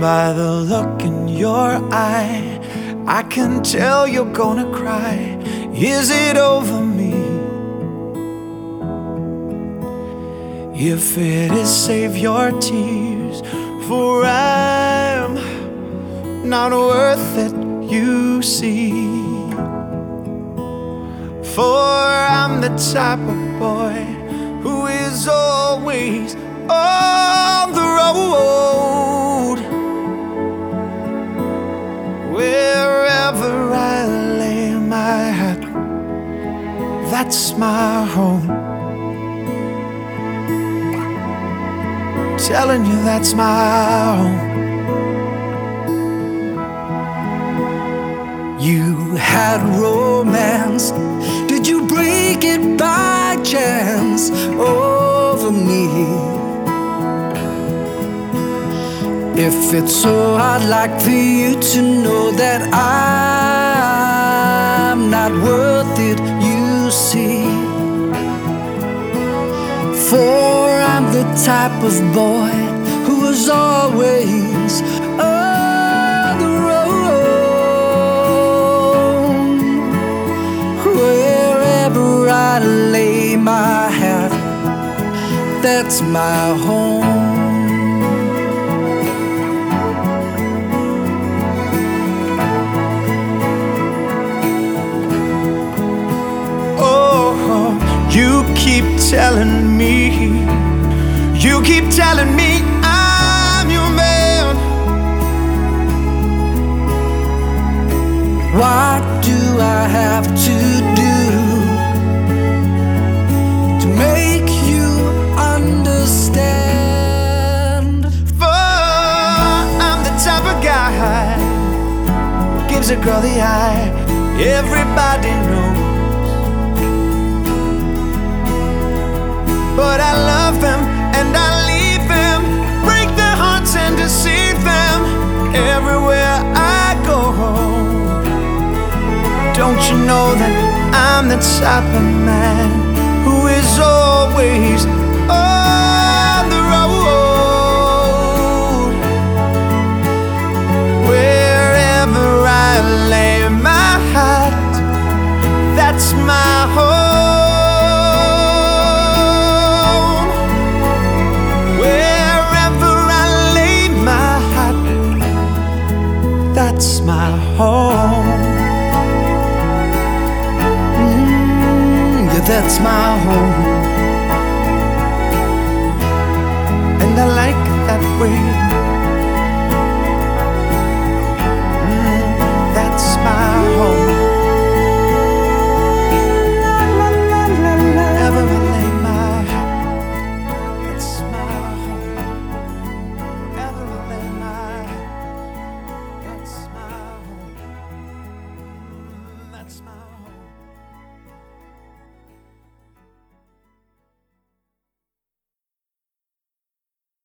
By the look in your eye, I can tell you're gonna cry. Is it over me? If it is, save your tears, for I'm not worth it, you see. For I'm the type of boy who is always on the road. Wherever I lay my head, that's my home. Telling you that's my home. You had romance, did you break it by chance over me? If it's so, I'd like for you to know that I'm not worth it, you see. For I'm the type of boy who is always on the road. Wherever I lay my head, that's my home. You keep telling me, you keep telling me I'm your man. What do I have to do to make you understand? For I'm the type of guy who gives a girl the eye, everybody knows. But I love them and I leave them, break their hearts and deceive them everywhere I go. Don't you know that I'm the type of man who is always on the road? Wherever I lay my hat, that's my home. That's my home. Yeah, that's my home. And I like it that way. That's my home. Wherever I lay my head, that's my home. Wherever I lay my head, that's my home. That's my